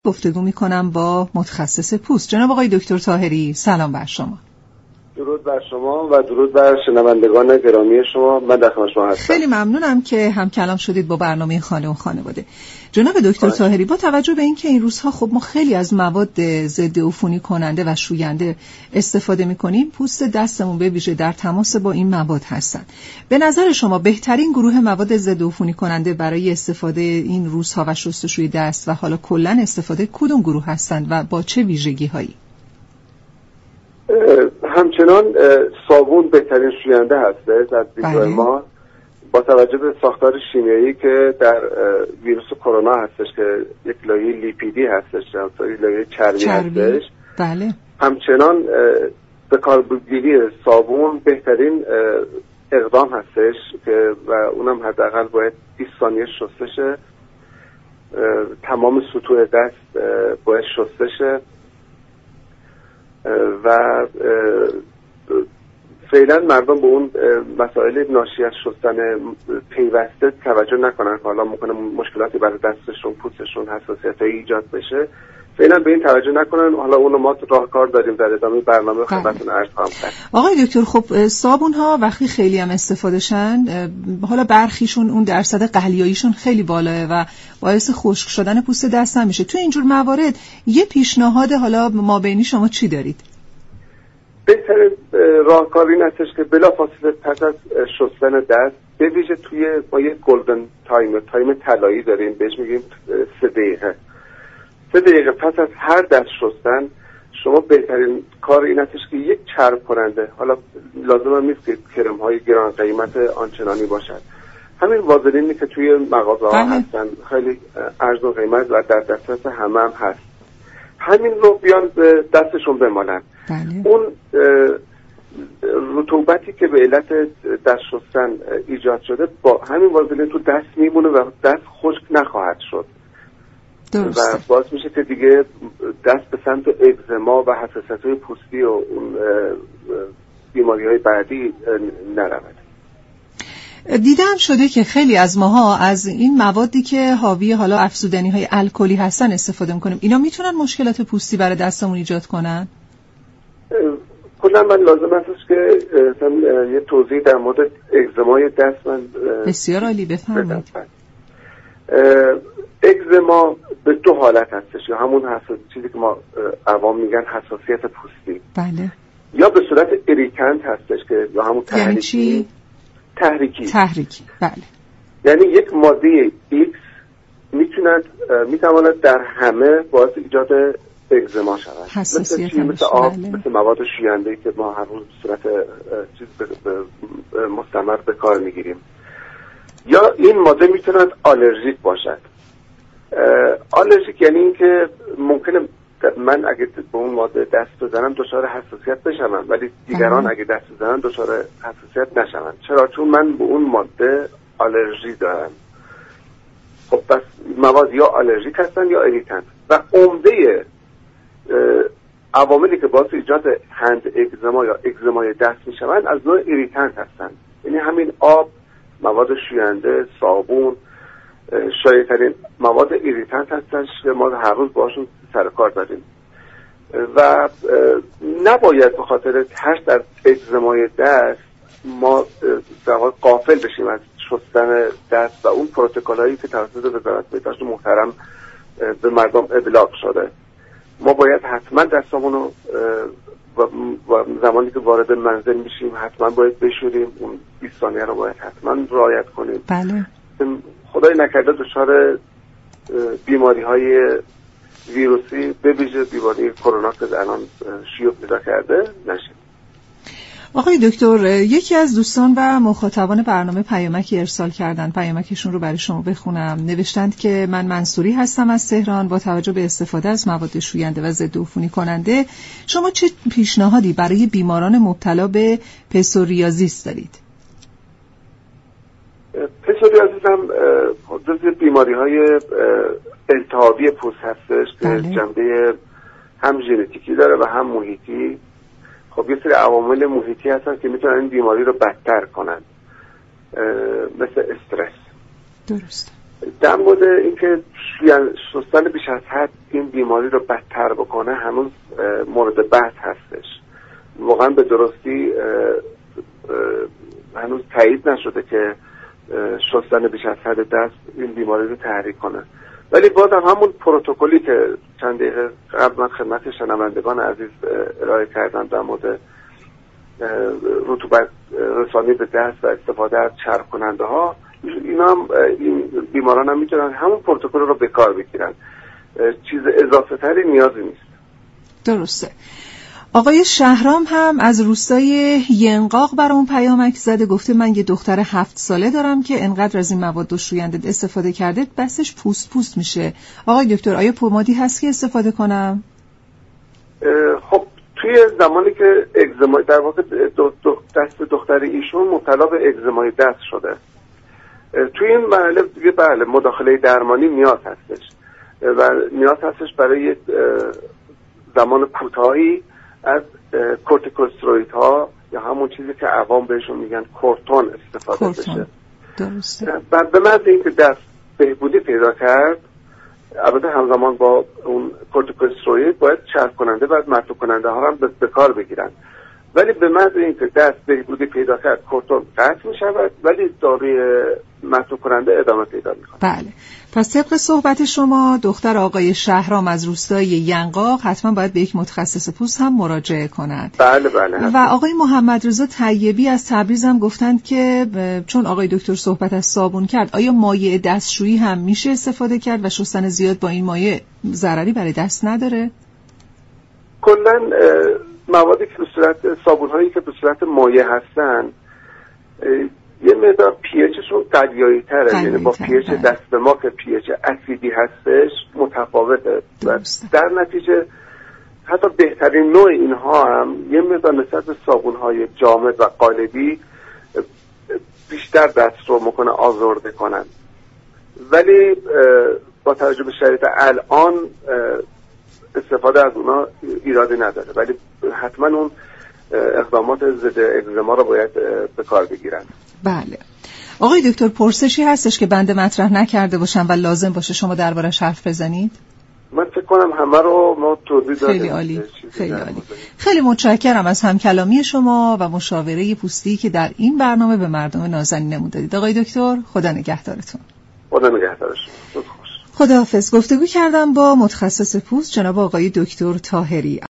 گفتگو می‌کنم با متخصص پوست. جناب آقای دکتر طاهری، سلام بر شما. درود بر شما و درود بر شنوندگان گرامی شما. من در خدمت شما هستم. خیلی ممنونم که هم کلام شدید با برنامه خانه و خانواده. جناب دکتر طاهری، با توجه به اینکه این روزها خب ما خیلی از مواد ضد عفونی کننده و شوینده استفاده می‌کنیم، پوست دستمون به ویژه در تماس با این مواد هستن. به نظر شما بهترین گروه مواد ضد عفونی کننده برای استفاده این روزها و شستشوی دست و حالا کلاً استفاده کدوم گروه هستند و با چه ویژگی‌هایی؟ همچنان صابون بهترین شوینده هست از دیدگاه ما، با توجه به ساختار شیمیایی که در ویروس کرونا هستش که یک لایه لیپیدی هستش، یک لایه چربی هستش. بله. همچنان به کارگیری صابون بهترین اقدام هستش که و اونم حداقل باید 20 ثانیه شسته شه. تمام سطوح دست باید شسته شه و فعلا مردم به اون مسائل ناشی از شستن پیوسته توجه نکنن. حالا ممکنه مشکلاتی برای دستشون، پوستشون، حساسیتایی ایجاد بشه. فعلا به این توجه نکنن. حالا اونو ما راهکار داریم در ادامه برنامه خدمتتون عرض خواهم کرد. آقای دکتر، خب صابون ها وقتی خیلی هم استفاده شن، حالا برخیشون اون درصد قلیاییشون خیلی بالاه و باعث خشک شدن پوست دست هم میشه. تو اینجور موارد یه پیشنهاد حالا مابینی شما چی دارید؟ بهترین راهکار این هستش که بلافاصله پس از شستن دست، به ویژه توی ما یک گلدن تایم طلایی داریم، بهش میگیم 3 دقیقه. 3 دقیقه پس از هر دست شستن شما بهترین کار این هستش که یک چرب کننده، حالا لازم هم نیست که کرم های گران قیمت آنچنانی باشد، همین وازلینی که توی مغازه ها هستن خیلی ارزون و قیمت و در دسترس همه هم هست، همین رو بیان به دستشون بمالن. اون رطوبتی که به علت دست شستن ایجاد شده با همین وازلین تو دست میمونه و دست خشک نخواهد شد. درسته. و باعث میشه که دیگه دست به سمت اگزما و حساسیت‌های پوستی و اون بیماری‌های بعدی نرود. دیدم شده که خیلی از ماها از این موادی که حاوی حالا افزودنی‌های الکلی هستن استفاده می‌کنیم. اینا میتونن مشکلات پوستی برای دستمون ایجاد کنن؟ کلا من لازم هستش که یه توضیح در مورد اگزمای دست من بسیار عالی بفرمایید. اگزما به 2 حالت هستش، یا همون چیزی که ما عوام میگن حساسیت پوستی. بله. یا به صورت اریتنت هستش که یا همون تحریکی. تحریکی. بله. یعنی یک ماده X میتواند در همه باعث ایجاد اگزما شود. مثل آب، مثل مواد شوینده که ما هر روز به صورت مستمر به کار میگیریم. یا این ماده میتواند آلرژیک باشد. آلرژیک یعنی این که ممکنه من اگه به اون ماده دست بزنم دچار حساسیت بشم، ولی دیگران اگه دست بزنن دچار حساسیت نشون. چرا؟ چون من به اون ماده آلرژی دارم. خب پس مواد یا آلرژیک هستن یا اریتنت و عمده عواملی که باعث ایجاد هند اگزما یا اگزمای دست میشوند از نوع اریتنت هستن. یعنی همین آب، مواد شوینده، صابون شایع‌ترین مواد ایریتنت هستن که ما هر روز باشون سر کار داریم و نباید به خاطر ترس در اگزمای دست ما در واقع غافل بشیم از شستن دست و اون پروتکل‌هایی که توسط وزارت بهداشت محترم به مردم ابلاغ شده. ما باید حتما دستامون رو و زمانی که وارد منزل میشیم حتما باید بشوریم، اون 20 ثانیه رو باید حتما رعایت کنیم. بله. خدای نکرده دچار بیماری‌های ویروسی به ویژه بیماری کرونا که الان شیوع پیدا کرده نشیم. آقای دکتر، یکی از دوستان و مخاطبان برنامه پیامکی ارسال کردن، پیامکشون رو برای شما بخونم. نوشتند که من منصوری هستم از تهران. با توجه به استفاده از مواد شوینده و ضد عفونی کننده شما چه پیشنهادی برای بیماران مبتلا به پسوریازیس دارید؟ پسوریازیس هم جزو بیماری‌های التهابی پوست هستش که جنبه هم ژنتیکی داره و هم محیطی. خب یه سری عوامل محیطی هستن که میتونن این بیماری رو بدتر کنن، مثل استرس. درست. در مورد اینکه شستن بیش از حد این بیماری رو بدتر بکنه هنوز مورد بحث هستش. واقعا به درستی هنوز تایید نشده که شستن بیش از حد دست این بیماری رو تحریک کنه، ولی بازم همون پروتکلی که چند دقیقه قبل من خدمت شنوندگان عزیز ارائه کردم در مورد رطوبت رسانی به دست و استفاده از چرب کننده ها، اینا هم این بیماران هم میتونن همون پروتکل رو به کار بگیرن. چیز اضافه تری نیازی نیست. درسته. آقای شهرام هم از روستای ینقاق برام پیامک زده، گفته من یه دختر 7 ساله دارم که انقدر از این مواد شوینده استفاده کرده دستش پوست میشه. آقای دکتر آیا پمادی هست که استفاده کنم؟ خب توی زمانی که اگزما در واقع دست دختر ایشون مبتلا به اگزمای دست شده، توی این مرحله دیگه بله مداخله درمانی نیاز هستش و نیاز هستش برای یک زمان کوتاهی از کورتیکوستروئیدها یا همون چیزی که عوام بهشون میگن کورتون استفاده بشه. درسته. بعد به محض اینکه دست بهبودی پیدا کرد، البته همزمان با اون کورتیکوستروئید باید چرب کننده و مطلوب کننده ها هم به کار بگیرن، ولی به محض اینکه دست بهبودی پیدا کرد کورتون قطع می شود ولی داروی مطلوب کننده ادامه پیدا می کند. بله. پس طبق صحبت شما دختر آقای شهرام از روستای ینقاق حتما باید به یک متخصص پوست هم مراجعه کند. بله بله. و آقای محمد رضا طیبی از تبریز هم گفتند که چون آقای دکتر صحبت از صابون کرد، آیا مایع دستشویی هم میشه استفاده کرد و شستن زیاد با این مایع ضرری برای دست نداره؟ کلاً موادی که به صورت صابون‌هایی که به صورت مایع هستن یه مقدار پی اچشون قلیایی تره، یعنی با پی اچ دست ما که پی اچ اسیدی هستش متفاوته و در نتیجه حتی بهترین نوع اینها هم یه مقدار نسبت به صابون‌های جامد و قالبی بیشتر دست رو میکنه آزرده کنن، ولی با توجه به شرایط الان استفاده از اونا ایرادی نداره، ولی حتما اون اقدامات ضد اگزما رو باید به کار بگیرن. بله. آقای دکتر پرسشی هستش که بنده مطرح نکرده باشم و لازم باشه شما دربارش حرف بزنید؟ من فکر کنم همه رو ما توضیح دادیم. خیلی عالی. خیلی عالی. خیلی متشکرم از همکلامی شما و مشاوره پوستی که در این برنامه به مردم نازنین نمود دادید. آقای دکتر خدا نگهدارتون. خدا نگهدارشون. خداحافظ. گفتگو کردم با متخصص پوست جناب آقای دکتر طاهری.